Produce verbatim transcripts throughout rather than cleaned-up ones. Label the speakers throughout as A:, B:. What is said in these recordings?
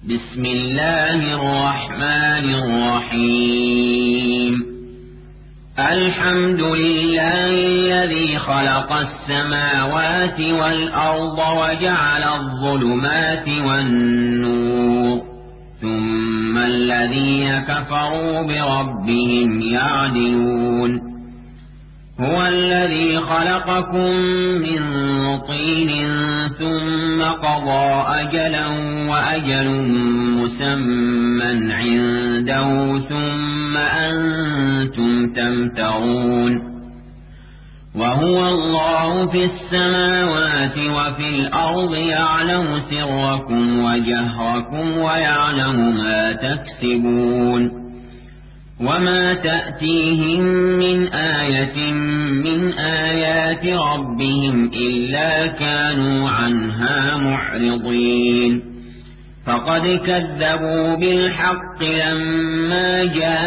A: بسم الله الرحمن الرحيم الحمد لله الذي خلق السماوات والأرض وجعل الظلمات والنور ثم الذين كفروا بربهم يعدلون هو الذي خلقكم من طين ثم قضى أجلا وأجل مسمى عنده ثم أنتم تمترون وهو الله في السماوات وفي الأرض يعلم سركم وجهركم ويعلم ما تكسبون وما تأتيهم من آية من آيات ربهم إلا كانوا عنها معرضين فقد كذبوا بالحق لما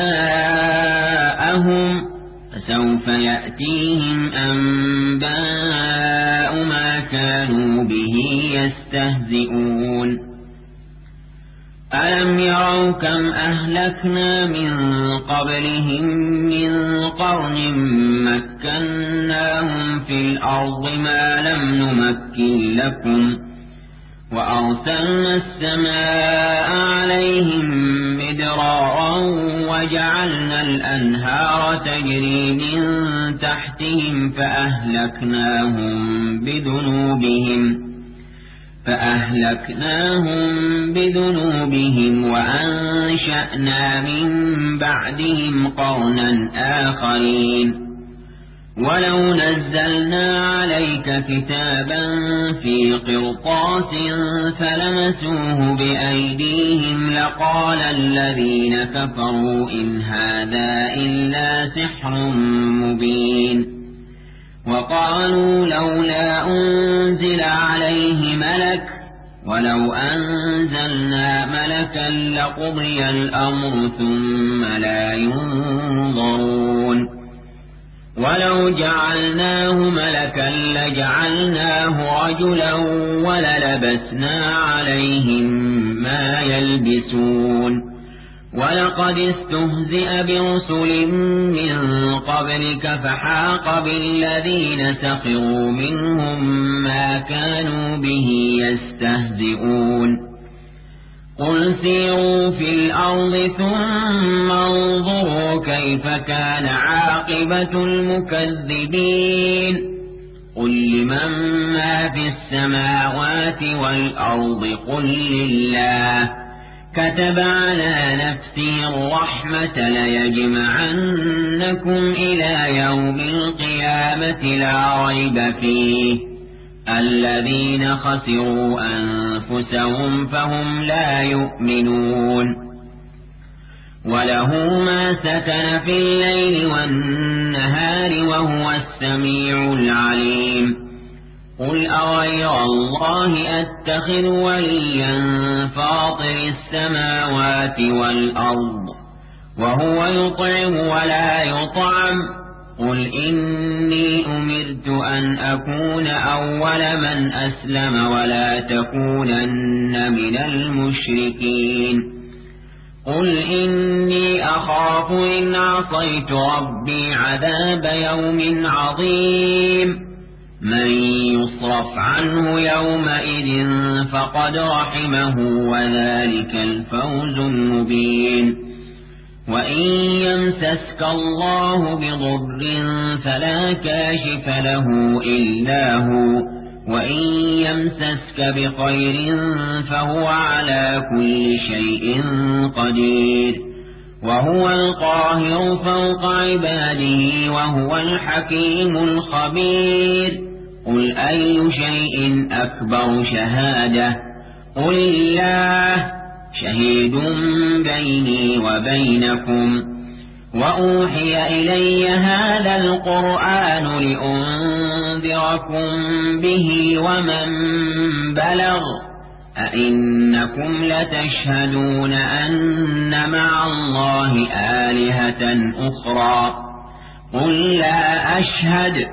A: جاءهم فسوف يأتيهم أنباء ما كانوا به يستهزئون ألم يروا كم أهلكنا من قبلهم من قرن مكناهم في الأرض ما لم نمكن لكم وأرسلنا السماء عليهم مدرارا وجعلنا الأنهار تجري من تحتهم فأهلكناهم بذنوبهم فأهلكناهم بذنوبهم وأنشأنا من بعدهم قرنا آخرين ولو نزلنا عليك كتابا في قرطاس فلمسوه بأيديهم لقال الذين كفروا إن هذا إلا سحر مبين وقالوا لولا أنزل عليه ملك ولو أنزلنا ملكا لقضي الأمر ثم لا ينظرون ولو جعلناه ملكا لجعلناه رجلا وللبسنا عليهم ما يلبسون ولقد استهزئ برسل من قبلك فحاق بالذين سخروا منهم ما كانوا به يستهزئون قل سيروا في الأرض ثم انظروا كيف كان عاقبة المكذبين قل لمن ما في السماوات والأرض قل لله كتب على نفسه الرحمة ليجمعنكم إلى يوم القيامة لا ريب فيه الذين خسروا أنفسهم فهم لا يؤمنون وله ما سكن في الليل والنهار وهو السميع العليم قل أغير الله أتخذ وليا فاطر السماوات والأرض وهو يطعم ولا يطعم قل إني أمرت أن أكون أول من أسلم ولا تكونن من المشركين قل إني أخاف إن عصيت ربي عذاب يوم عظيم من يصرف عنه يومئذ فقد رحمه وذلك الفوز المبين وإن يمسسك الله بضر فلا كاشف له إلا هو وإن يمسسك بخير فهو على كل شيء قدير وهو القاهر فوق عباده وهو الحكيم الخبير قل أي شيء أكبر شهادة قل الله شهيد بيني وبينكم وأوحي إلي هذا القرآن لأنذركم به ومن بلغ أئنكم لتشهدون أن مع الله آلهة أخرى قل لا أشهد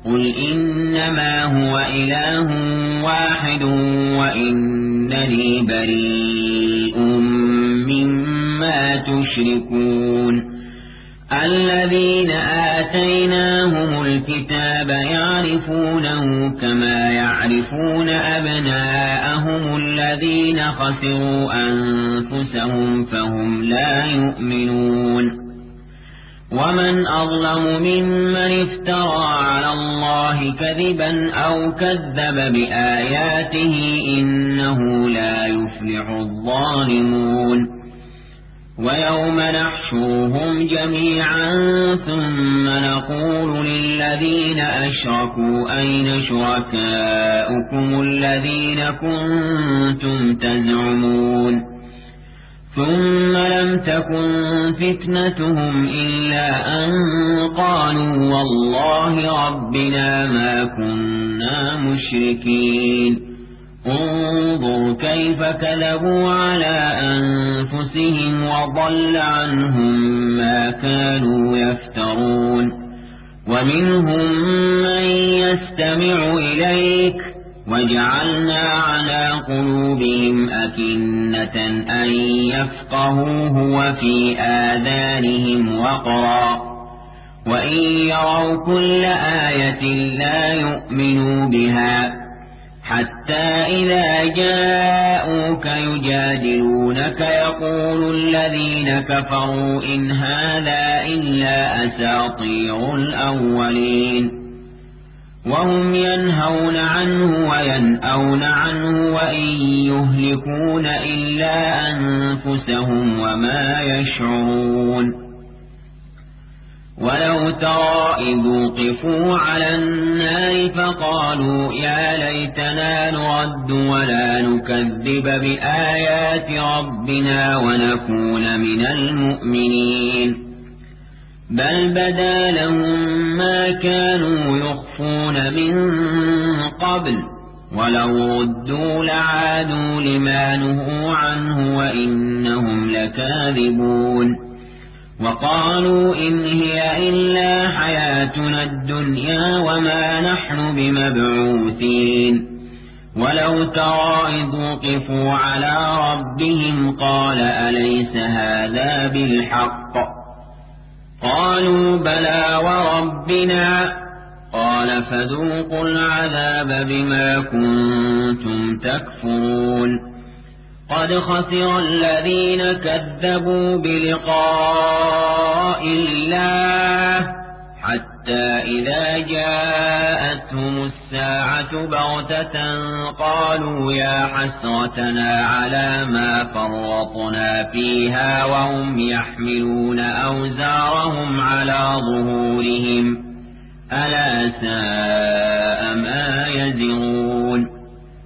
A: قل إنما هو إله واحد وإنني بريء مما تشركون الذين آتيناهم الكتاب يعرفونه كما يعرفون أبناءهم الذين خسروا أنفسهم فهم لا يؤمنون ومن أظلم ممن افترى على الله كذبا أو كذب بآياته إنه لا يفلح الظالمون ويوم نحشرهم جميعا ثم نقول للذين أشركوا أين شركاؤكم الذين كنتم تزعمون ثم لم تكن فتنتهم إلا أن قالوا والله ربنا ما كنا مشركين انظر كيف كذبوا على أنفسهم وضل عنهم ما كانوا يفترون ومنهم من يستمع إليك وجعلنا على قلوبهم أكنة أن يفقهوه وفي آذانهم وقرا وإن يروا كل آية لا يؤمنوا بها حتى إذا جاءوك يجادلونك يقول الذين كفروا إن هذا إلا أساطير الأولين وهم ينهون عنه وينأون عنه وإن يهلكون إلا أنفسهم وما يشعرون ولو ترى إذ وقفوا على النار فقالوا يا ليتنا نرد ولا نكذب بآيات ربنا ونكون من المؤمنين بل بدا لهم ما كانوا يخفون من قبل ولو ردوا لعادوا لما نهوا عنه وإنهم لكاذبون وقالوا إن هي إلا حياتنا الدنيا وما نحن بمبعوثين ولو ترى إذ وقفوا على ربهم قال أليس هذا بالحق قالوا بلى وربنا قال فذوقوا العذاب بما كنتم تكفرون قد خسر الذين كذبوا بلقاء الله حتى إذا جاءتهم الساعة بغتة قالوا يا حسرتنا على ما فرطنا فيها وهم يحملون أوزارهم على ظهورهم ألا ساء ما يزرون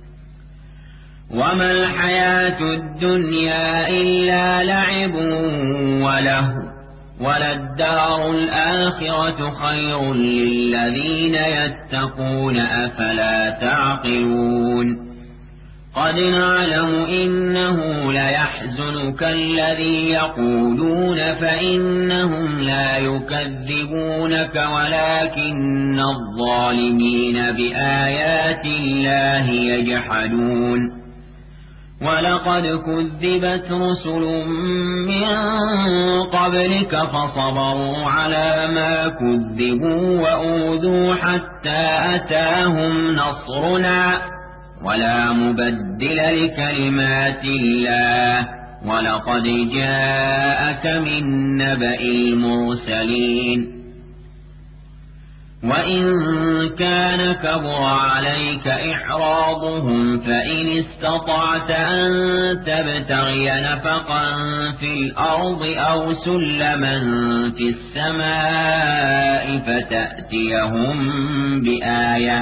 A: وما الحياة الدنيا إلا لعب وله وللدار الآخرة خير للذين يتقون أفلا تعقلون قد نعلم إنه ليحزنك الذي يقولون فإنهم لا يكذبونك ولكن الظالمين بآيات الله يجحدون ولقد كذبت رسل من قبلك فصبروا على ما كذبوا وأوذوا حتى أتاهم نصرنا ولا مبدل لكلمات الله ولقد جاءك من نبأ المرسلين وإن كان كبر عليك إعراضهم فإن استطعت أن تبتغي نفقا في الأرض أو سلما في السماء فتأتيهم بآية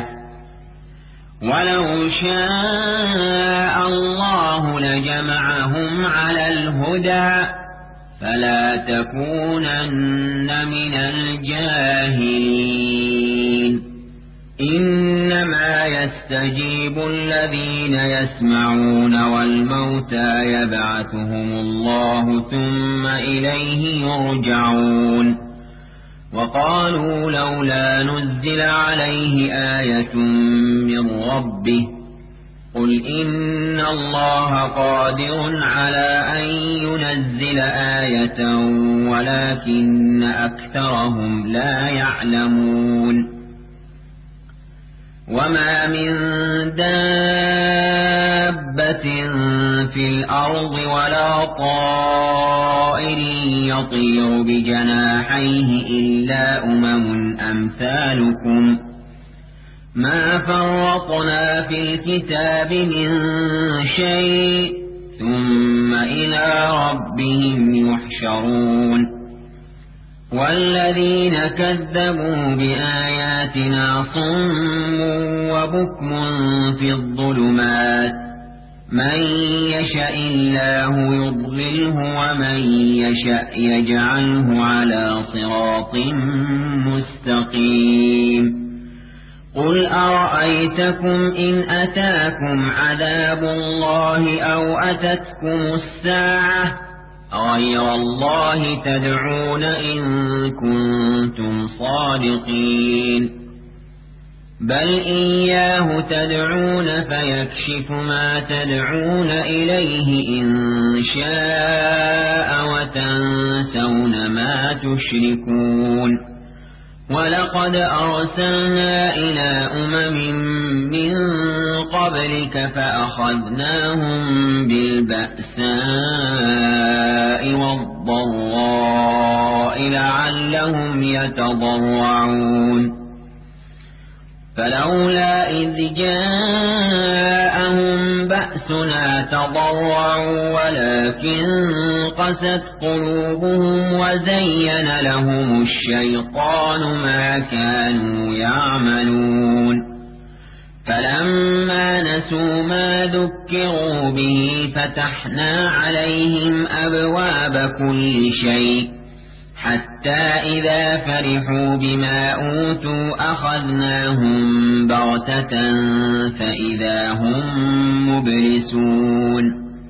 A: ولو شاء الله لجمعهم على الهدى فلا تكونن من الجاهلين إنما يستجيب الذين يسمعون والموتى يبعثهم الله ثم إليه يرجعون وقالوا لولا نزل عليه آية من ربه قل إن الله قادر على أن ينزل آية ولكن أكثرهم لا يعلمون وما من دابة في الأرض ولا طائر يطير بجناحيه إلا أمم أمثالكم ما فرطنا في الكتاب من شيء ثم إلى ربهم يحشرون والذين كذبوا بآياتنا صم وبكم في الظلمات من يشاء الله يضلله ومن يشاء يجعله على صراط مستقيم قل أرأيتكم إن أتاكم عذاب الله أو أتتكم الساعة غير الله تدعون إن كنتم صادقين بل إياه تدعون فيكشف ما تدعون إليه إن شاء وتنسون ما تشركون ولقد أرسلنا إلى أمم من قبلك فأخذناهم بالبأساء والضراء لعلهم يتضرعون فلولا إذ جاءهم بأسنا تضرعوا ولكن قست قلوبهم وزين لهم الشيطان ما كانوا يعملون فلما نسوا ما ذكروا به فتحنا عليهم أبواب كل شيء حتى إذا فرحوا بما أوتوا أخذناهم بغتة فإذا هم مبلسون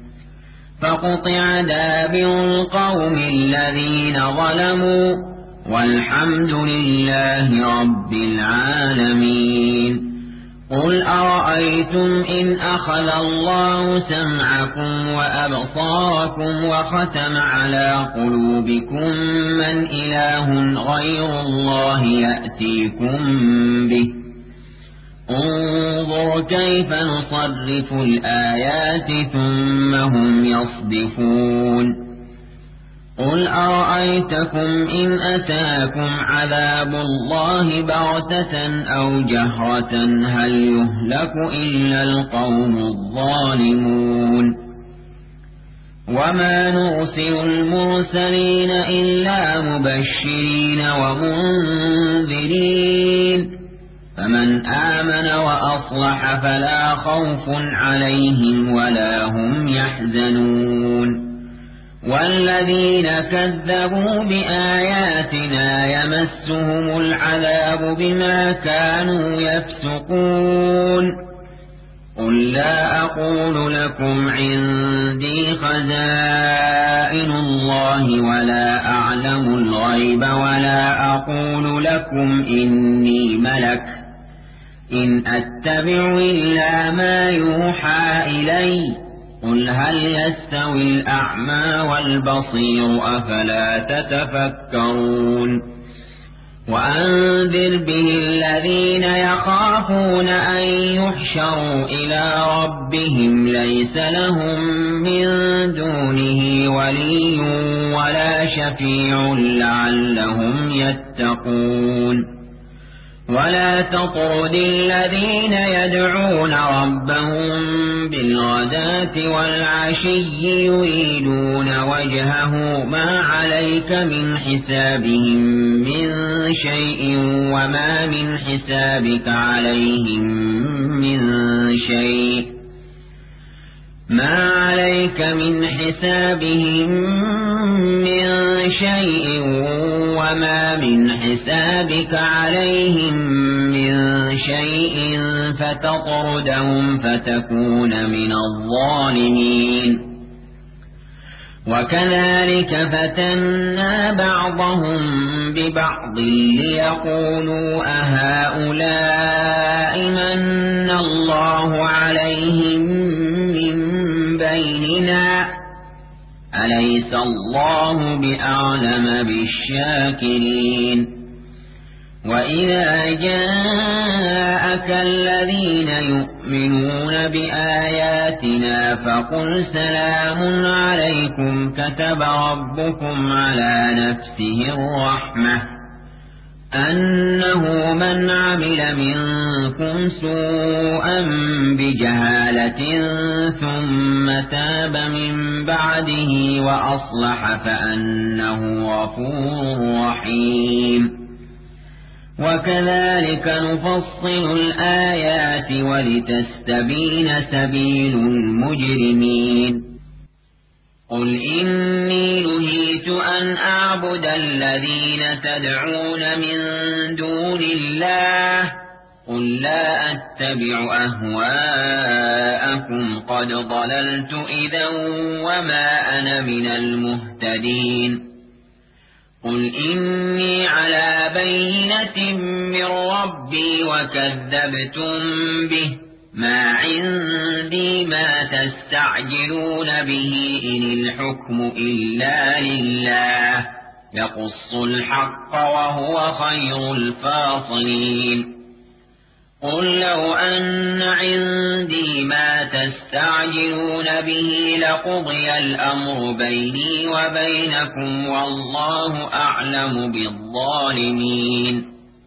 A: فقطع دابر القوم الذين ظلموا والحمد لله رب العالمين قل أرأيتم إن أخذ الله سمعكم وأبصاركم وختم على قلوبكم من إله غير الله يأتيكم به انظر كيف نصرف الآيات ثم هم يصدفون قل أرأيتكم إن أتاكم عذاب الله بغتة أو جهرة هل يهلك إلا القوم الظالمون وما نرسل المرسلين إلا مبشرين ومنذرين فمن آمن وأصلح فلا خوف عليهم ولا هم يحزنون والذين كذبوا بآياتنا يمسهم العذاب بما كانوا يفسقون قل لا أقول لكم عندي خزائن الله ولا أعلم الغيب ولا أقول لكم إني ملك إن أتبع إلا ما يوحى إلي قل هل يستوي الأعمى والبصير أفلا تتفكرون وأنذر به الذين يخافون أن يحشروا إلى ربهم ليس لهم من دونه ولي ولا شفيع لعلهم يتقون ولا تطرد الذين يدعون ربهم بالغداة والعشي يريدون وجهه ما عليك من حسابهم من شيء وما من حسابك عليهم من شيء ما عليك من حسابهم من شيء وما من حسابك عليهم من شيء فتطردهم فتكون من الظالمين وكذلك فتنا بعضهم ببعض ليقولوا أهؤلاء من الله عليهم من بيننا أليس الله بأعلم بالشاكرين وإذا جاءك الذين يؤمنون بآياتنا فقل سلام عليكم كتب ربكم على نفسه الرحمة أنه من عمل منكم سوءا بجهالة ثم تاب من بعده وأصلح فأنه غفور رحيم وكذلك نفصل الآيات ولتستبين سبيل المجرمين قل إني نهيت أن أعبد الذين تدعون من دون الله قل لا أتبع أهواءكم قد ضللت إذا وما أنا من المهتدين قل إني على بينة من ربي وكذبتم به ما عندي ما تستعجلون به إن الحكم إلا لله يقص الحق وهو خير الفاصلين قل لو أن عندي ما تستعجلون به لقضي الأمر بيني وبينكم والله أعلم بالظالمين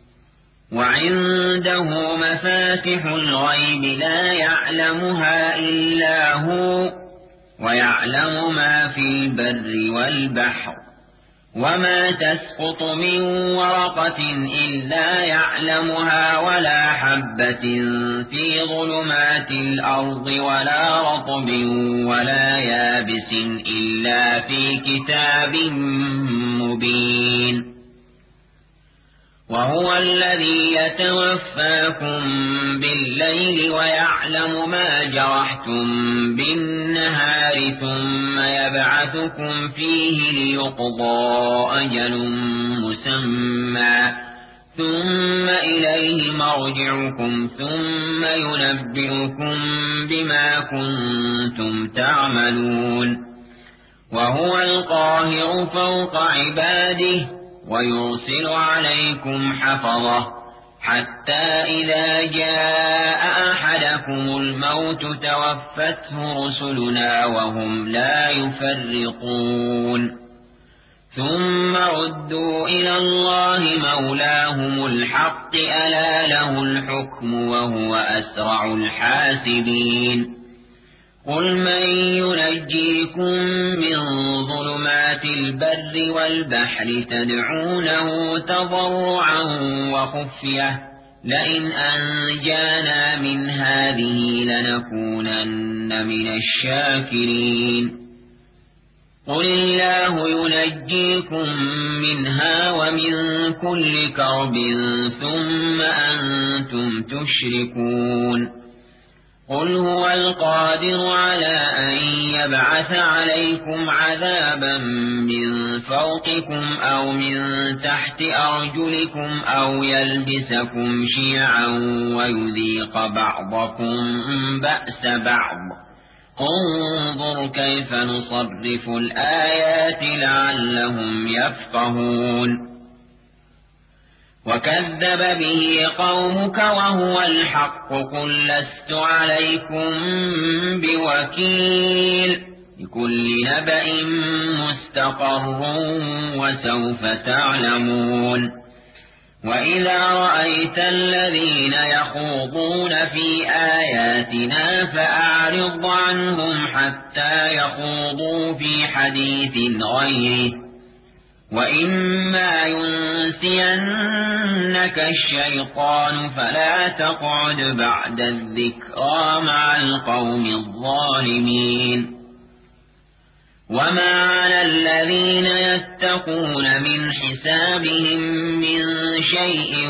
A: وعنده مفاتح الغيب لا يعلمها إلا هو ويعلم ما في البر والبحر وما تسقط من ورقة إلا يعلمها ولا حبة في ظلمات الأرض ولا رطب ولا يابس إلا في كتاب مبين وهو الذي يتوفاكم بالليل ويعلم ما جرحتم بالنهار ثم يبعثكم فيه ليقضى أجل مسمى ثم إليه مرجعكم ثم ينبئكم بما كنتم تعملون وهو القاهر فوق عباده ويرسل عليكم حفظة حتى إذا جاء أحدكم الموت توفته رسلنا وهم لا يفرقون ثم ردوا إلى الله مولاهم الحق ألا له الحكم وهو أسرع الحاسبين قل من ينجيكم من ظلمات البر والبحر تدعونه تضرعا وخفية لئن أنجانا من هذه لنكونن من الشاكرين قل الله ينجيكم منها ومن كل كرب ثم أنتم تشركون قل هو القادر على أن يبعث عليكم عذابا من فوقكم أو من تحت أرجلكم أو يلبسكم شيعا ويذيق بعضكم بأس بعض انظر كيف نصرف الآيات لعلهم يفقهون وكذب به قومك وهو الحق قل لست عليكم بوكيل لكل نبأ مستقر وسوف تعلمون وإذا رأيت الذين يخوضون في آياتنا فأعرض عنهم حتى يخوضوا في حديث غيره وإما ينسينك الشيطان فلا تقعد بعد الذكرى مع القوم الظالمين وما على الذين يتقون من حسابهم من شيء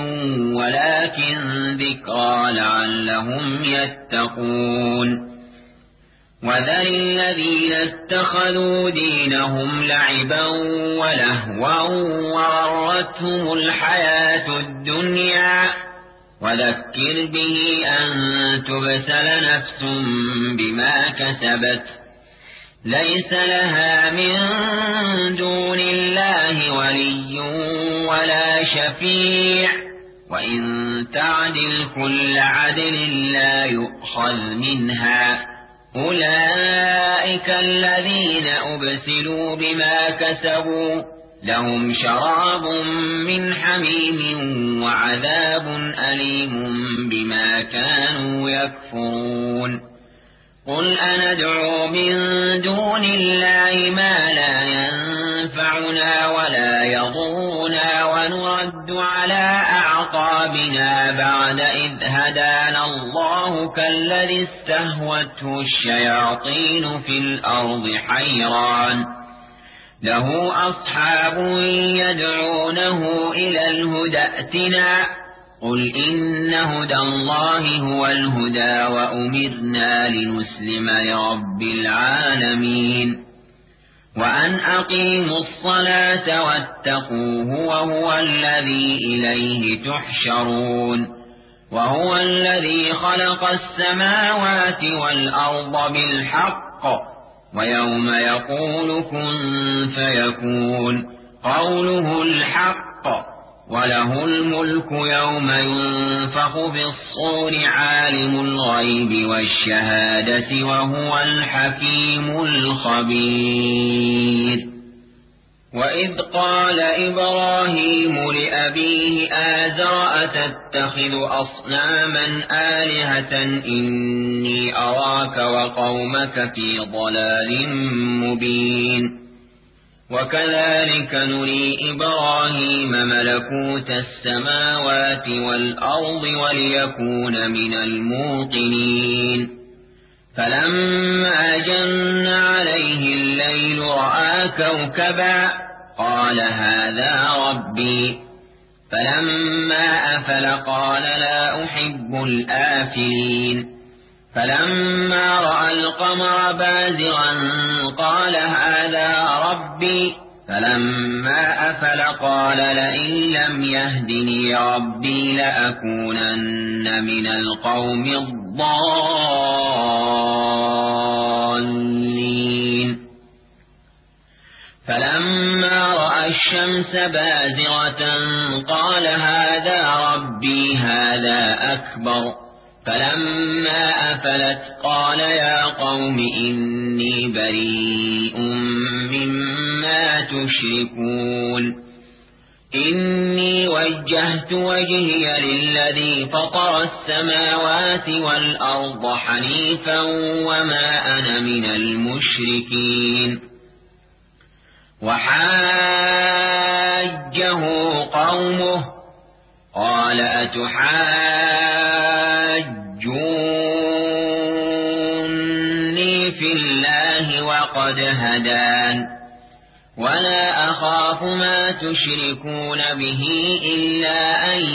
A: ولكن ذكرى لعلهم يتقون وذل الذين اتخذوا دينهم لعبا ولهوا وغرتهم الحياة الدنيا وذكر به أن تبسل نفس بما كسبت ليس لها من دون الله ولي ولا شفيع وإن تعدل كل عدل لا يؤخذ منها أولئك الذين أبسلوا بما كسبوا لهم شراب من حميم وعذاب أليم بما كانوا يكفرون قل أندعو من دون الله ما لا ينفعنا ولا يضرنا ونرد على أعقابنا بعد إذ هدانا الله كالذي استهوته الشياطين في الأرض حيران له أصحاب يدعونه إلى الهدى ائتنا قل إن هدى الله هو الهدى وأمرنا لنسلم لرب العالمين وأن أقيموا الصلاة واتقوه وهو الذي إليه تحشرون وهو الذي خلق السماوات والأرض بالحق ويوم يقول كن فيكون قوله الحق وله الملك يوم ينفخ بالصور عالم الغيب والشهادة وهو الحكيم الخبير وإذ قال إبراهيم لأبيه آزر أتتخذ أصناما آلهة إني أراك وقومك في ضلال مبين وكذلك نري إبراهيم ملكوت السماوات والأرض وليكون من الموقنين فلما جن عليه الليل رأى كوكبا قال هذا ربي فلما أفل قال لا أحب الآفلين فلما رأى القمر بازغا قال هذا ربي فلما أفل قال لئن لم يهدني ربي لأكونن من القوم الضالين فلما رأى الشمس بازغة قال هذا ربي هذا أكبر فلما أفلت قال يا قوم إني بريء مما تشركون إني وجهت وجهي للذي فطر السماوات والأرض حنيفا وما أنا من المشركين وحاجه قومه قال أتحاجوني في الله وقد هدان ولا أخاف ما تشركون به إلا أن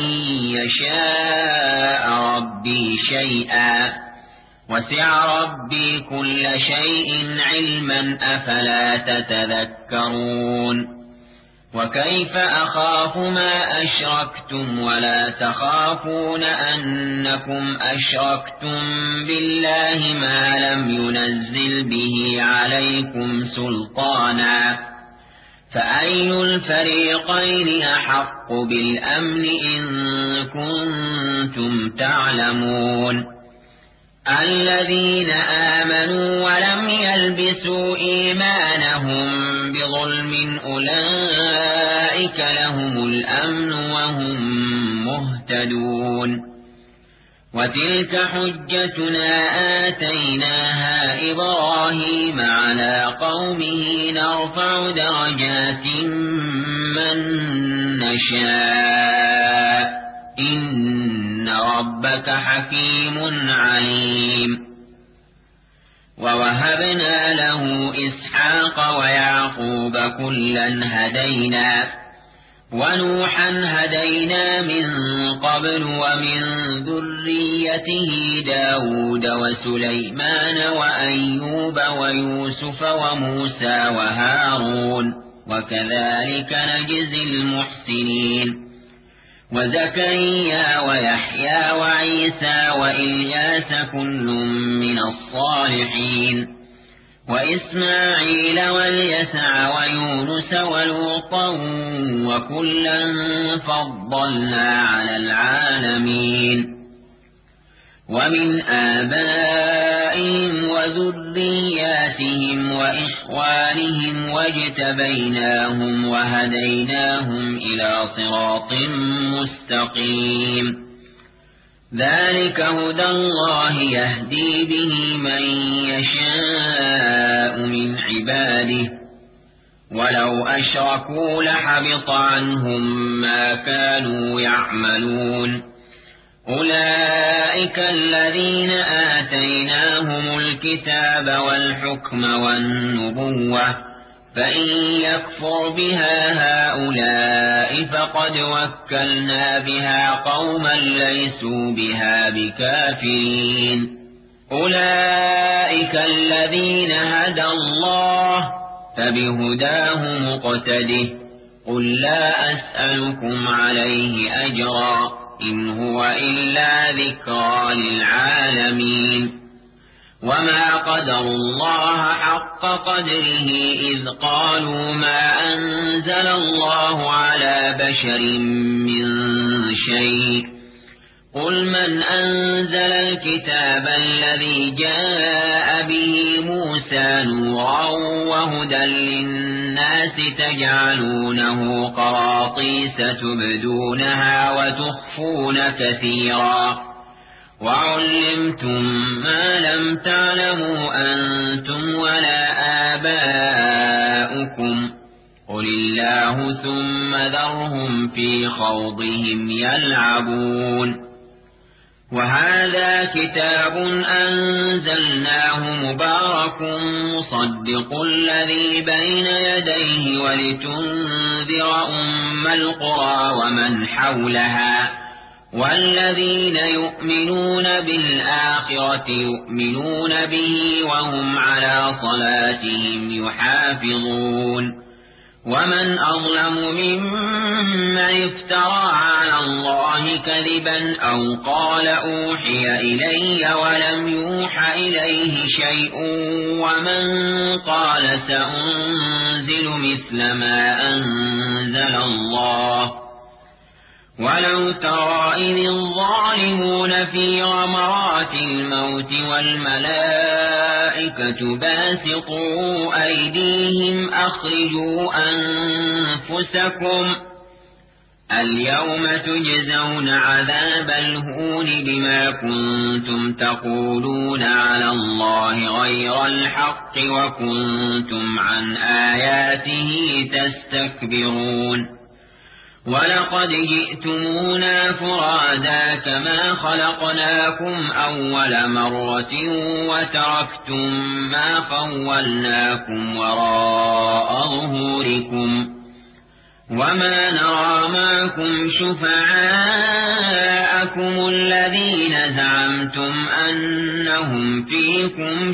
A: يشاء ربي شيئا وسع ربي كل شيء علما أفلا تتذكرون وكيف أخاف ما أشركتم ولا تخافون أنكم أشركتم بالله ما لم ينزل به عليكم سلطانا فأي الفريقين أحق بالأمن إن كنتم تعلمون الذين آمنوا ولم يلبسوا إيمانهم بظلم أولئك لهم الأمن وهم مهتدون وتلك حجتنا آتيناها إبراهيم على قومه نرفع درجات من نشاء إن ربك حكيم عليم ووهبنا له إسحاق ويعقوب كلا هدينا ونوحا هدينا من قبل ومن ذريته داود وسليمان وأيوب ويوسف وموسى وهارون وكذلك نجزي المحسنين وزكريا ويحيى وعيسى وإلياس كل من الصالحين وإسماعيل واليسع ويونس ولوطا وكلا فضلنا على العالمين ومن آبائهم وذرياتهم وإخوانهم واجتبيناهم وهديناهم إلى صراط مستقيم ذلك هدى الله يهدي به من يشاء من عباده ولو أشركوا لحبط عنهم ما كانوا يعملون أولئك الذين آتيناهم الكتاب والحكم والنبوة فإن يكفر بها هؤلاء فقد وكلنا بها قوما ليسوا بها بكافرين أولئك الذين هدى الله فبهداه مقتده قل لا أسألكم عليه أجرا إن هو إلا ذكرى للعالمين وما قدروا الله حق قدره إذ قالوا ما أنزل الله على بشر من شيء قل من أنزل الكتاب الذي جاء به موسى نورا وهدى للناس تجعلونه قراطيس تبدونها وتخفون كثيرا وعلمتم ما لم تعلموا أنتم ولا آباؤكم قل الله ثم ذرهم في خوضهم يلعبون وهذا كتاب أنزلناه مبارك مصدق الذي بين يديه ولتنذر أم القرى ومن حولها والذين يؤمنون بالآخرة يؤمنون به وهم على صلاتهم يحافظون ومن أظلم ممن افترى على الله كذبا أو قال أوحي إلي ولم يوح إليه شيء ومن قال سأنزل مثل ما أنزل الله ولو ترى إذ الظالمون في غمرات الموت والملائكة باسطوا أيديهم أخرجوا أنفسكم اليوم تجزون عذاب الهون بما كنتم تقولون على الله غير الحق وكنتم عن آياته تستكبرون ولقد جئتمونا فرادا كما خلقناكم أول مرة وتركتم ما خولناكم وراء ظهوركم وما نرى معكم شفعاءكم الذين زعمتم أنهم فيكم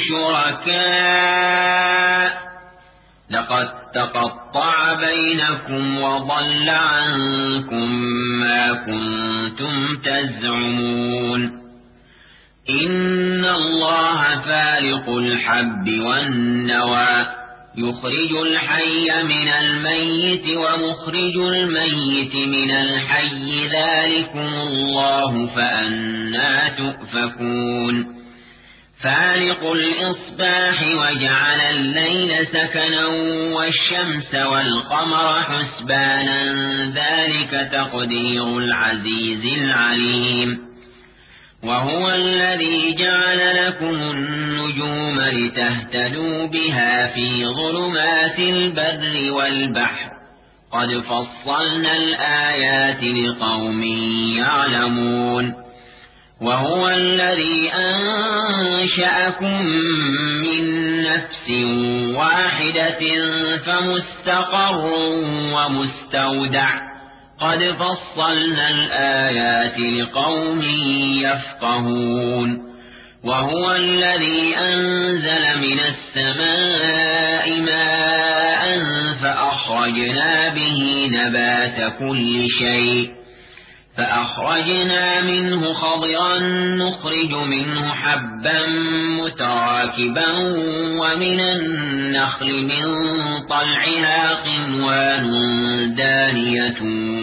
A: شركاء لقد تقطع بينكم وضل عنكم ما كنتم تزعمون إن الله فالق الحب والنوى يخرج الحي من الميت ومخرج الميت من الحي ذلكم الله فأنى تؤفكون فالق الإصباح وجعل الليل سكنا والشمس والقمر حسبانا ذلك تقدير العزيز العليم وهو الذي جعل لكم النجوم لتهتدوا بها في ظلمات البر والبحر قد فصلنا الآيات لقوم يعلمون وهو الذي أنشأكم من نفس واحدة فمستقر ومستودع قد فصلنا الآيات لقوم يفقهون وهو الذي أنزل من السماء ماء فأخرجنا به نبات كل شيء فأخرجنا منه خضرا نخرج منه حبا متراكبا ومن النخل من طلعها قنوان دانية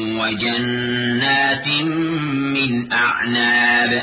A: وجنات من أعناب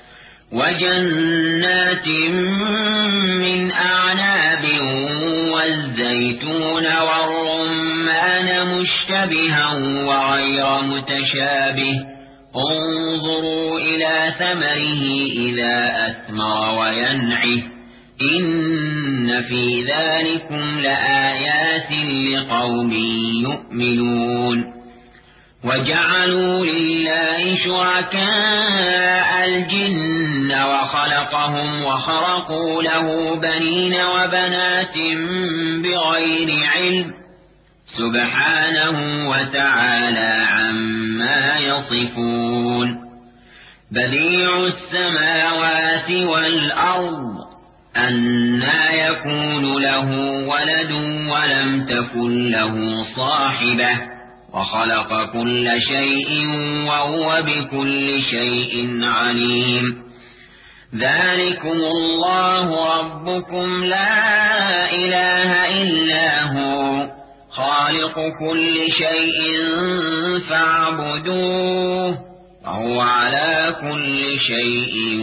A: وجنات من أعناب والزيتون والرمان مشتبها وغير متشابه انظروا إلى ثمره إذا أثمر وينعه إن في ذلكم لآيات لقوم يؤمنون وجعلوا لله شركاء الجن وخلقهم وخرقوا له بنين وبنات بغير علم سبحانه وتعالى عما يصفون بديع السماوات والأرض أنى يكون له ولد ولم تكن له صاحبة وخلق كل شيء وهو بكل شيء عليم ذلكم الله ربكم لا إله إلا هو خالق كل شيء فاعبدوه وهو على كل شيء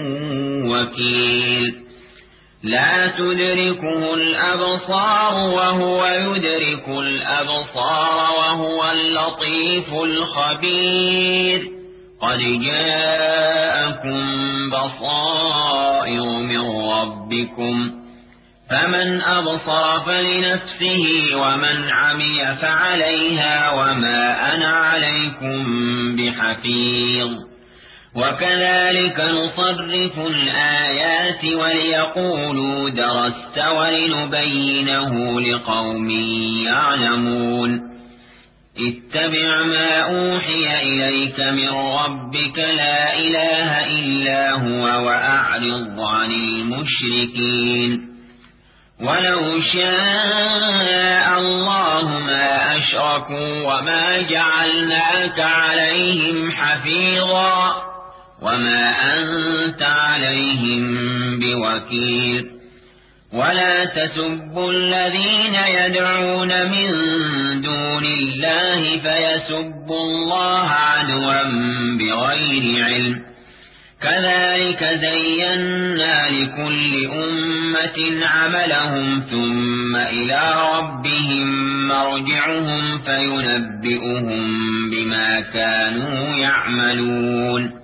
A: وكيل لا تدركه الأبصار وهو يدرك الأبصار وهو اللطيف الخبير قد جاءكم بصائر من ربكم فمن أبصر فلنفسه ومن عمي فعليها وما أنا عليكم بحفيظ وكذلك نصرف الآيات وليقولوا درست ولنبينه لقوم يعلمون اتبع ما أوحي إليك من ربك لا إله إلا هو وأعرض عن المشركين ولو شاء الله ما أشركوا وما جعلناك عليهم حفيظا وما أنت عليهم بوكيل ولا تسبوا الذين يدعون من دون الله فيسبوا الله عدوا بغير علم كذلك زينا لكل أمة عملهم ثم إلى ربهم مرجعهم فينبئهم بما كانوا يعملون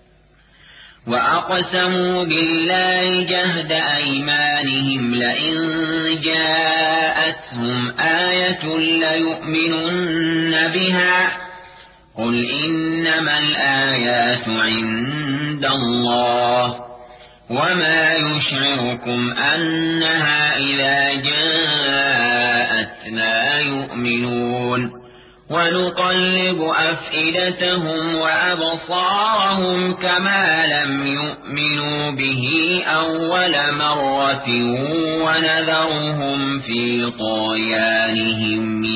A: وأقسموا بالله جهد أيمانهم لئن جاءتهم آية ليؤمنن بها قل إنما الآيات عند الله وما يشعركم أنها إذا جاءت لا يؤمنون ونقلب أفئدتهم وأبصارهم كما لم يؤمنوا به أول مرة ونذرهم في طغيانهم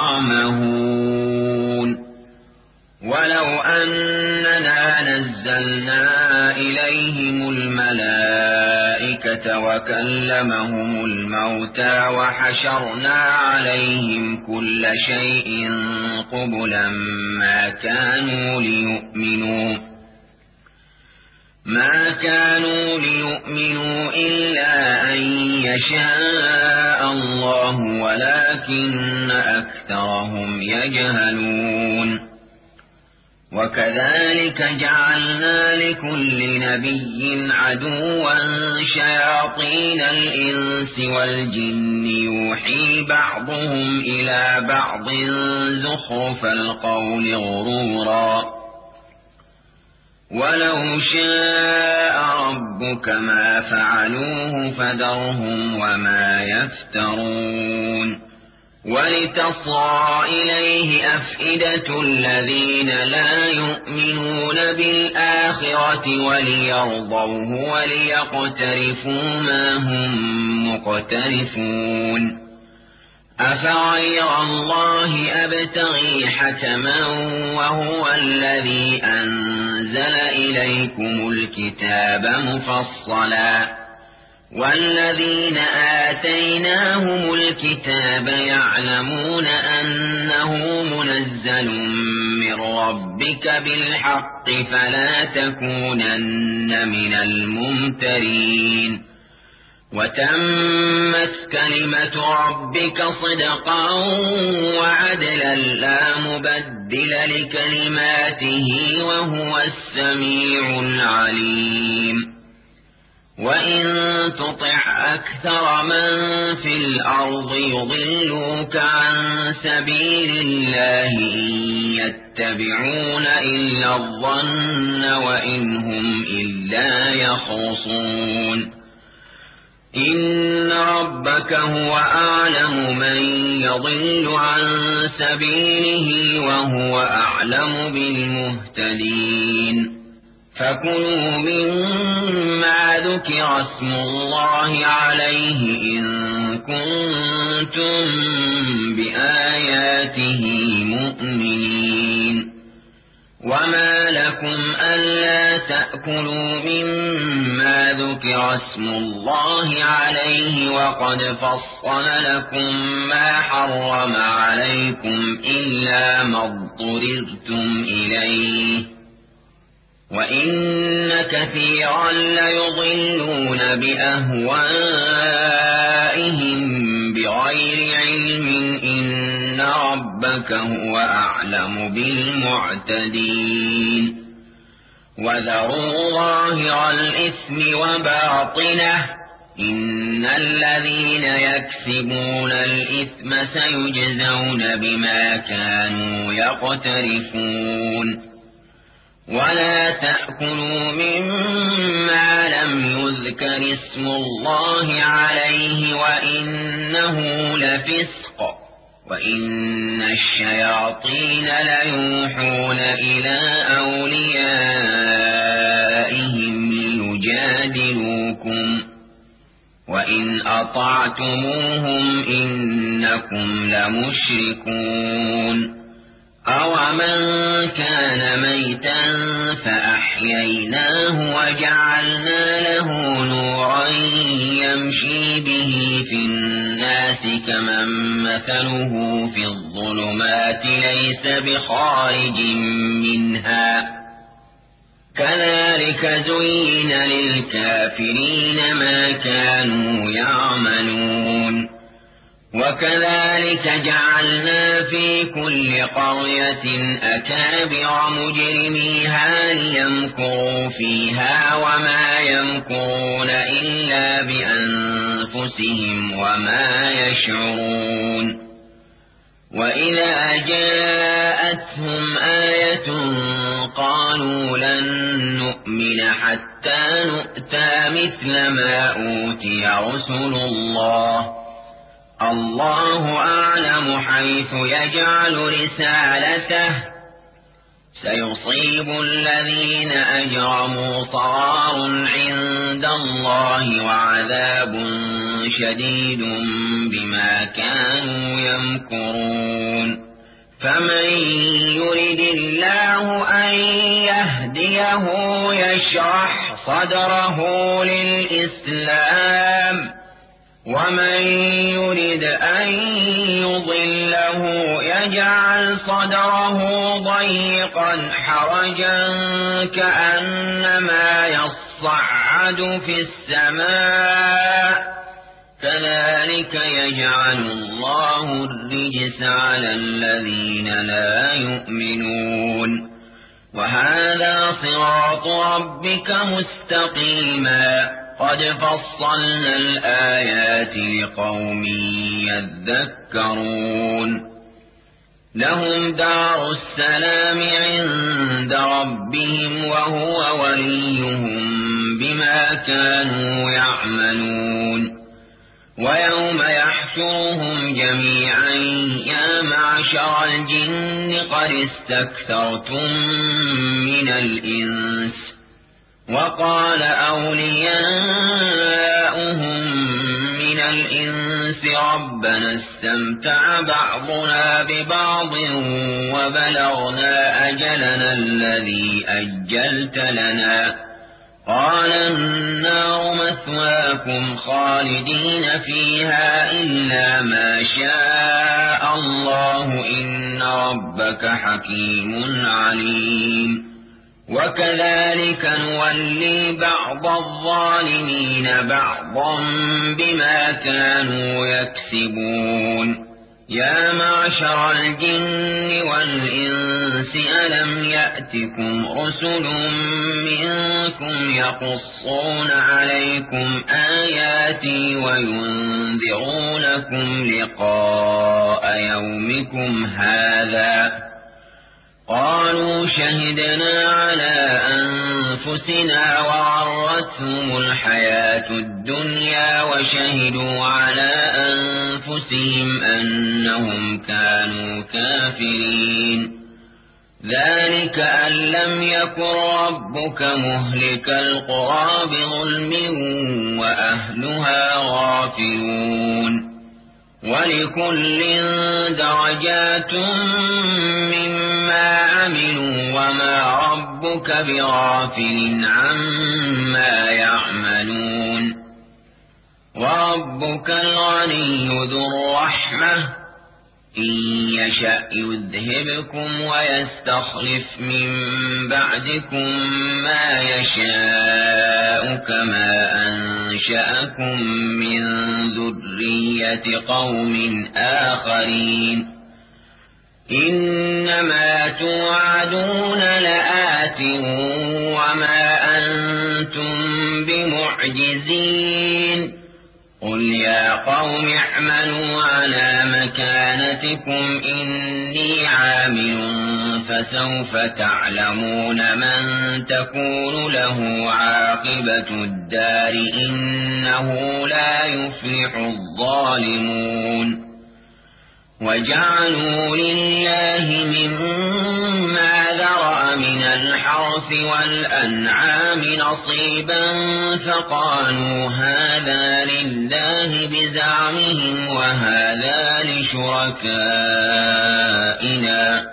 A: يعمهون ولو أننا نزلنا إليهم الملائكة وكلمهم الموتى وحشرنا عليهم كل شيء قبلا ما كانوا ليؤمنوا ما كانوا ليؤمنوا إلا أن يشاء الله ولكن أكثرهم يجهلون وكذلك جعلنا لكل نبي عدوا شياطين الإنس والجن يوحي بعضهم إلى بعض زخرف القول غرورا ولو شاء ربك ما فعلوه فذرهم وما يفترون ولتصغى إليه أفئدة الذين لا يؤمنون بالآخرة وليرضوه وليقترفوا ما هم مقترفون أفغير الله أبتغي حكما وهو الذي أنزل إليكم الكتاب مفصلا والذين آتيناهم الكتاب يعلمون أنه منزل من ربك بالحق فلا تكونن من الممترين وتمت كلمة ربك صدقا وعدلا لا مبدل لكلماته وهو السميع العليم وإن تطع أكثر من في الأرض يضلوك عن سبيل الله إن يتبعون إلا الظن وإن هم إلا يخرصون إن ربك هو أعلم من يضل عن سبيله وهو أعلم بالمهتدين فكلوا مما ذكر اسم الله عليه إن كنتم بآياته مؤمنين وما لكم ألا تأكلوا مما ذكر اسم الله عليه وقد فصل لكم ما حرم عليكم إلا ما اضطررتم إليه وإن كثيرا ليضلون بأهوائهم بغير علم إن ربك هو أعلم بالمعتدين وذروا ظاهر الإثم وباطنه إن الذين يكسبون الإثم سيجزون بما كانوا يقترفون ولا تأكلوا مما لم يذكر اسم الله عليه وإنه لفسق وإن الشياطين ليوحون إلى أوليائهم ليجادلوكم وإن أطعتموهم إنكم لمشركون أَوَمَنْ كَانَ مَيْتًا فَأَحْيَيْنَاهُ وَجَعَلْنَا لَهُ نُورًا يَمْشِي بِهِ فِي النَّاسِ كَمَنْ مَثَلُهُ فِي الظُّلُمَاتِ لَيْسَ بِخَارِجٍ مِنْهَا كَذَلِكَ زُيِّنَ لِلْكَافِرِينَ مَا كَانُوا يَعْمَلُونَ وكذلك جعلنا في كل قرية أكابر مجرميها ليمكروا فيها وما يمكرون إلا بأنفسهم وما يشعرون وإذا جاءتهم آية قالوا لن نؤمن حتى نؤتى مثل ما أوتي رسل الله الله أعلم حيث يجعل رسالته سيصيب الذين أجرموا صغار عند الله وعذاب شديد بما كانوا يمكرون فمن يرد الله أن يهديه يشرح صدره للإسلام ومن يرد أن يضله يجعل صدره ضيقا حرجا كأنما يصعد في السماء كذلك يجعل الله الرجس على الذين لا يؤمنون وهذا صراط ربك مستقيما قد فصلنا الآيات لقوم يذكرون لهم دار السلام عند ربهم وهو وليهم بما كانوا يعملون ويوم يحشرهم جميعا يا معشر الجن قد استكثرتم من الإنس وقال أولياؤهم من الإنس ربنا استمتع بعضنا ببعض وبلغنا أجلنا الذي أجلت لنا قال النار مثواكم خالدين فيها إلا ما شاء الله إن ربك حكيم عليم وكذلك نولي بعض الظالمين بعضا بما كانوا يكسبون يا معشر الجن والإنس ألم يأتكم رسل منكم يقصون عليكم آياتي وينذرونكم لقاء يومكم هذا قالوا شهدنا على أنفسنا وغرتهم الحياة الدنيا وشهدوا على أنفسهم أنهم كانوا كافرين ذلك أن لم يكن ربك مهلك القرى بظلم وأهلها غافلون ولكل درجات مما عملوا وما ربك بغافل عما يعملون وربك الغني ذو الرحمة إن يشأ يذهبكم ويستخلف من بعدكم ما يشاء كما أنشأكم من ذرية قوم آخرين إنما توعدون لآت وما أنتم بمعجزين قل يا قوم اعملوا على مكانتكم إني عامل فسوف تعلمون من تكون له عاقبة الدار إنه لا يفلح الظالمون وجعلوا لله مما ذرأ من الحرث والأنعام نصيبا فقالوا هذا لله بزعمهم وهذا لشركائنا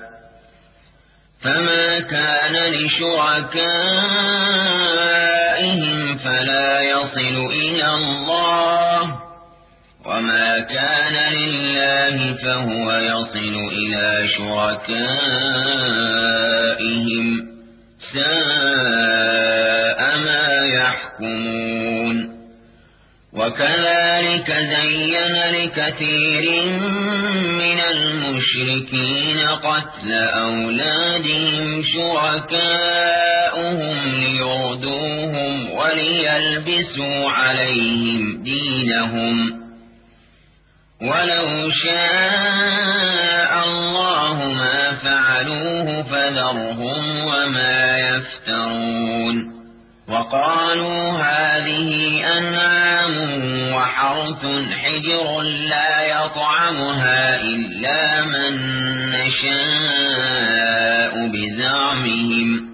A: فما كان لشركائهم فلا يصل إلى الله وما كان لله فهو يصل إلى شركائهم ساء ما يحكمون وكذلك زين لكثير من المشركين قتل أولادهم شركاؤهم ليردوهم وليلبسوا عليهم دينهم ولو شاء الله ما فعلوه فذرهم وما يفترون وقالوا هذه أنعام وحرث حجر لا يطعمها إلا من نشاء بزعمهم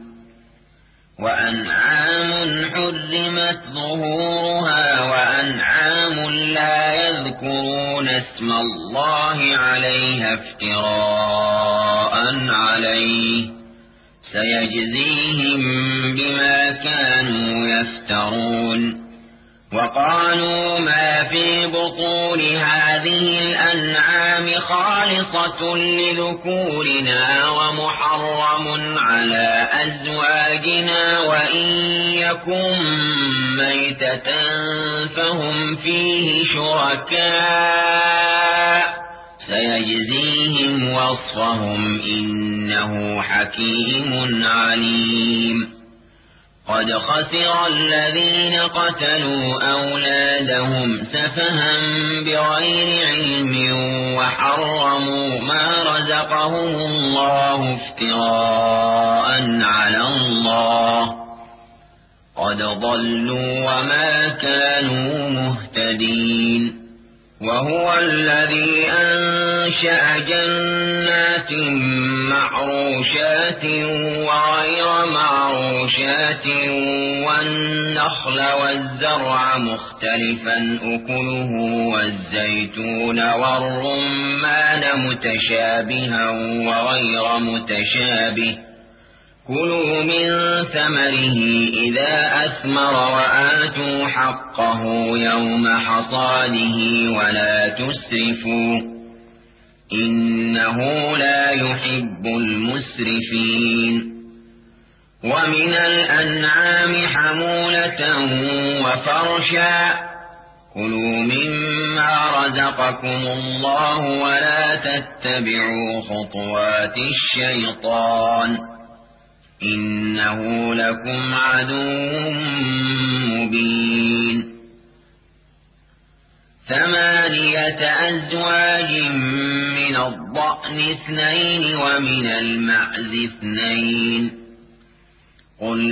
A: وأنعام حرمت ظهورها وأنعام لا يذكرون اسم الله عليها افتراء عليه سيجزيهم بما كانوا يفترون وقالوا ما في بطون هذه الأنعام خالصة لذكورنا ومحرم على أزواجنا وإن يكن ميتة فهم فيه شركاء سيجزيهم وصفهم إنه حكيم عليم قد خسر الذين قتلوا أولادهم سفها بغير علم وحرموا ما رزقهم الله افتراء على الله قد ضلوا وما كانوا مهتدين وهو الذي أنشأ جنات معروشات وغير معروشات والنخل والزرع مختلفا أكله والزيتون والرمان متشابها وغير متشابه كلوا من ثمره إذا أثمر وآتوا حقه يوم حصاده ولا تسرفوا إنه لا يحب المسرفين ومن الأنعام حمولة وفرشا كلوا مما رزقكم الله ولا تتبعوا خطوات الشيطان إنه لكم عدو مبين ثمانية أزواج من الضأن اثنين ومن المعز اثنين قل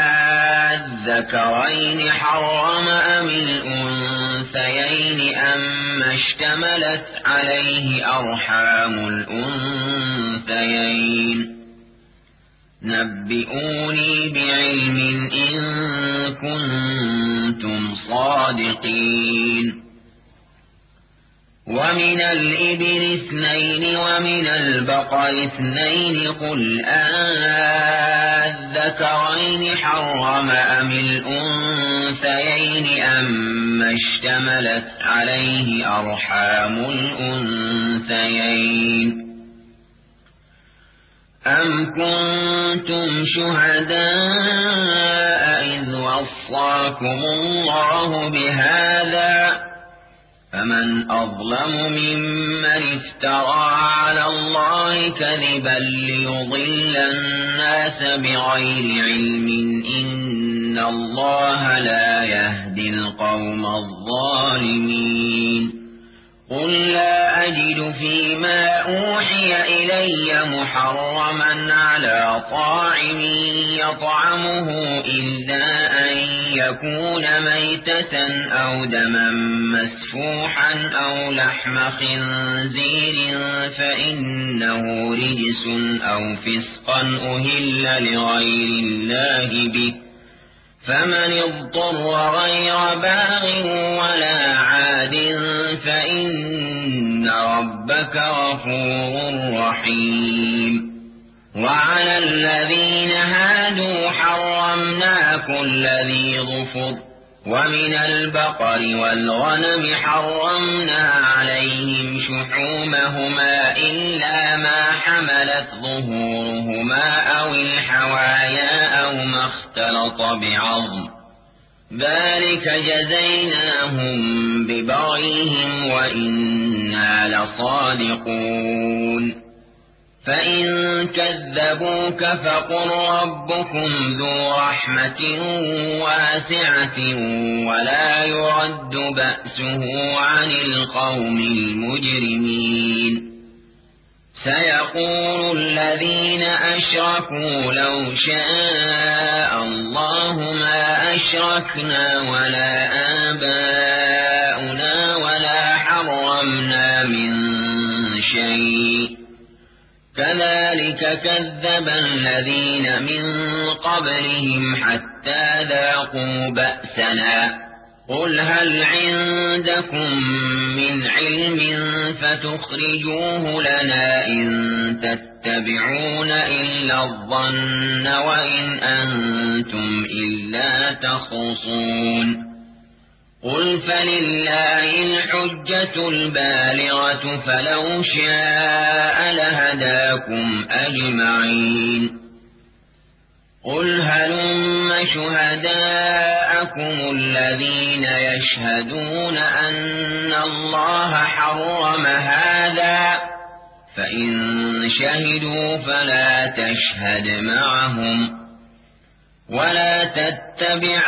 A: آذكرين حرم أم الأنثيين أما اشتملت عليه أرحام الأنثيين نبئوني بعلم إن كنتم صادقين ومن الإبل اثنين ومن البقر اثنين قل آذكرين حرم أم الأنثيين أما اشتملت عليه أرحام الأنثيين أم كنتم شهداء إذ وصاكم الله بهذا فمن أظلم ممن افترى على الله كذبا ليضل الناس بغير علم إن الله لا يهدي القوم الظالمين قل لا أجد فيما أوحي إلي محرما على طاعم يطعمه إلا أن يكون ميتة أو دما مسفوحا أو لحم خنزير فإنه رجس أو فسقا أهل لغير الله به فمن اضطر غير باغ ولا عاد فإن ربك غفور رحيم وعلى الذين هادوا حرمنا كل ذي ظفر ومن البقر والغنم حرمنا عليهم شحومهما إلا ما حملت ظهورهما أو الحوايا أو ما اختلط بعظم ذلك جزيناهم ببغيهم وإنا لصادقون فإن كذبوك فقل ربكم ذو رحمة واسعة ولا يرد بأسه عن القوم المجرمين سيقول الذين أشركوا لو شاء الله ما أشركنا ولا آباؤنا ولا حرمنا من شيء كذلك كذب الذين من قبلهم حتى ذاقوا بأسنا قل هل عندكم من علم فتخرجوه لنا إن تتبعون إلا الظن وإن أنتم إلا تخرصون قل فلله الحجة البالغة فلو شاء لهداكم أجمعين قل هلم شهداءكم الذين يشهدون أن الله حرم هذا فإن شهدوا فلا تشهد معهم ولا تتبع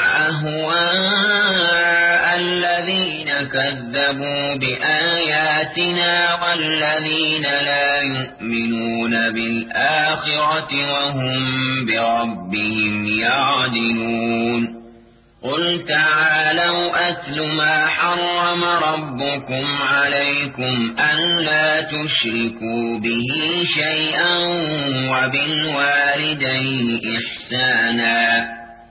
A: أهواء الذين كذبوا بآياتنا والذين لا يؤمنون بالآخرة وهم بربهم يعدلون قل تعالوا أتل ما حرم ربكم عليكم ألا تشركوا به شيئا وبالوالدين إحسانا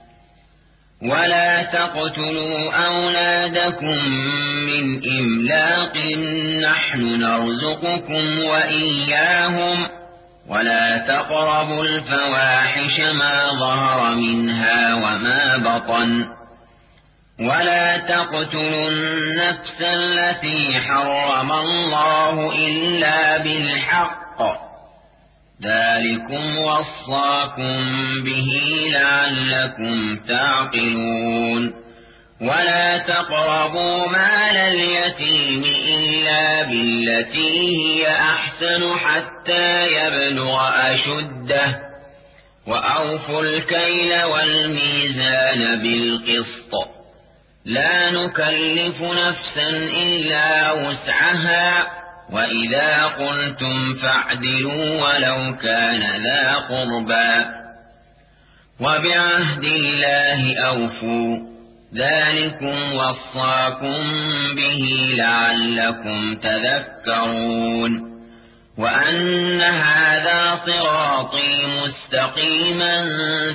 A: ولا تقتلوا أولادكم من إملاق نحن نرزقكم وإياهم ولا تقربوا الفواحش ما ظهر منها وما بطن ولا تقتلوا النفس التي حرم الله إلا بالحق ذلكم وصاكم به لعلكم تعقلون ولا تقربوا مال اليتيم إلا بالتي هي أحسن حتى يبلغ أشده وأوفوا الكيل والميزان بالقسط لا نكلف نفسا إلا وسعها وإذا قلتم فاعدلوا ولو كان ذا قربى وبعهد الله أوفوا ذلكم وصاكم به لعلكم تذكرون وأن هذا صراطي مستقيما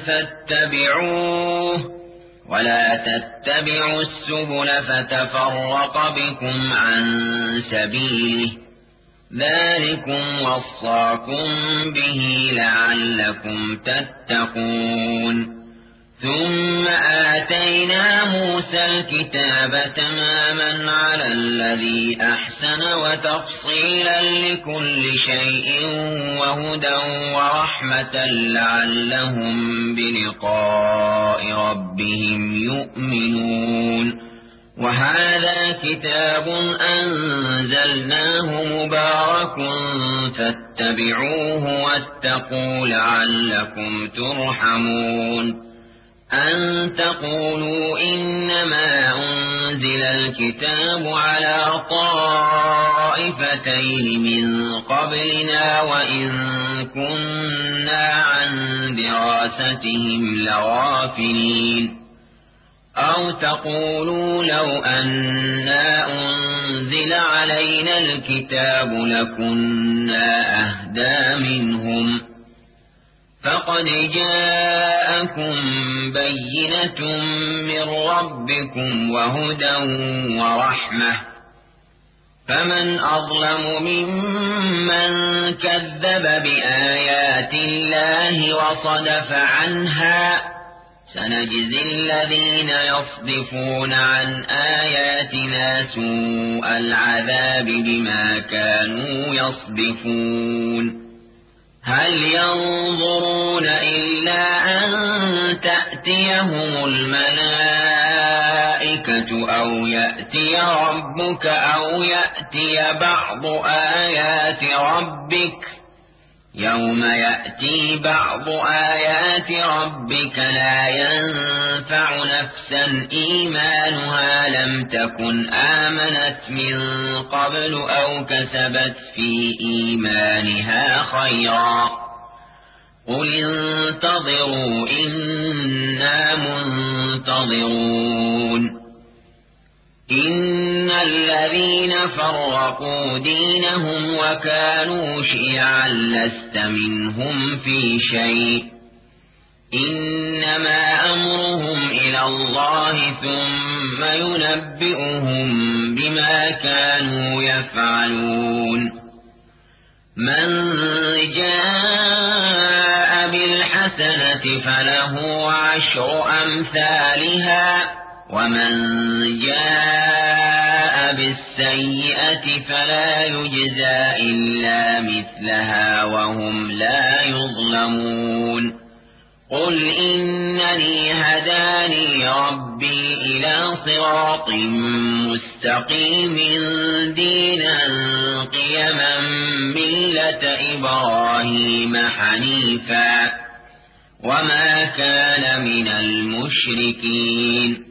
A: فاتبعوه ولا تتبعوا السبل فتفرق بكم عن سبيله ذلكم وصاكم به لعلكم تتقون ثم آتينا موسى الكتاب تماما على الذي أحسن وتفصيلا لكل شيء وهدى ورحمة لعلهم بلقاء ربهم يؤمنون وهذا كتاب أنزلناه مبارك فاتبعوه واتقوا لعلكم ترحمون أن تقولوا إنما أنزل الكتاب على طائفتين من قبلنا وإن كنا عن دراستهم لغافلين أو تقولوا لو أنا أنزل علينا الكتاب لكنا أهدى منهم فقد جاءكم بينة من ربكم وهدى ورحمة فمن أظلم ممن كذب بآيات الله وصدف عنها سنجزي الذين يصدفون عن آياتنا سوء العذاب بما كانوا يصدفون هل ينظرون إلا أن تأتيهم الملائكة أو يأتي ربك أو يأتي بعض آيات ربك يوم يأتي بعض آيات ربك لا ينفع نفسا إيمانها لم تكن آمنت من قبل أو كسبت في إيمانها خيرا قل انتظروا إنا منتظرون إن الذين فرقوا دينهم وكانوا شيعا لست منهم في شيء إنما أمرهم إلى الله ثم ينبئهم بما كانوا يفعلون من جاء بالحسنة فله عشر أمثالها ومن جاء بالسيئة فلا يجزى إلا مثلها وهم لا يظلمون قل إنني هداني ربي إلى صراط مستقيم دينا قيما ملة إبراهيم حنيفا وما كان من المشركين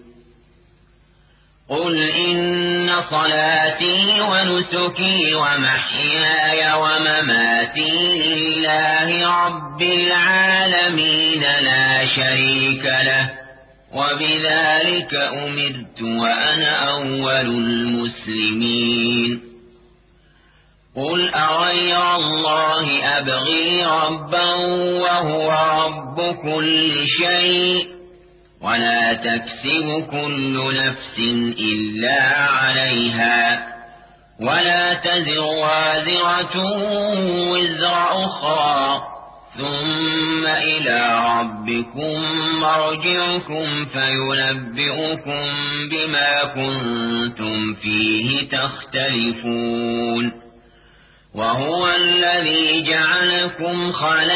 A: قل إن صلاتي ونسكي ومحياي ومماتي لله رب العالمين لا شريك له وبذلك أمرت وأنا أول المسلمين قل أغير الله أبغي ربا وهو رب كل شيء ولا تكسب كل نفس إلا عليها ولا تزر وازرة وزر أخرى ثم إلى ربكم مرجعكم فينبئكم بما كنتم فيه تختلفون وهو الذي جعلكم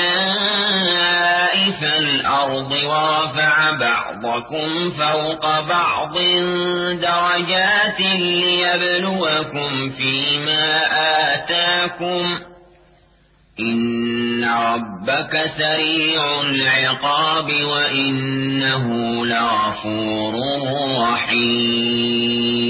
A: خلائف الأرض ورفع بعضكم فوق بعض درجات ليبلوكم فيما آتاكم إن ربك سريع العقاب وإنه لغفور رحيم